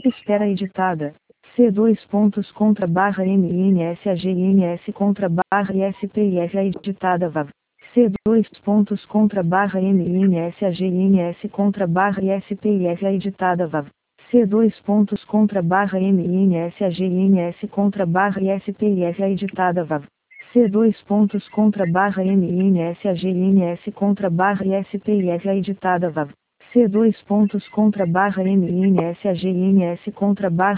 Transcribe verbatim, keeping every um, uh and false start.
Espera editada. C dois pontos contra barra M N S A G N S contra barra I S P I F A editada V A V. C dois pontos contra barra M N S A G N S contra barra I S P I F A editada V A V. C dois pontos contra barra M N S A G N S contra barra I S P I F A editada V A V. C dois pontos contra barra M N S A G N S contra barra I S P I F A editada V A V. C dois pontos contra barra M N S A G N S contra barra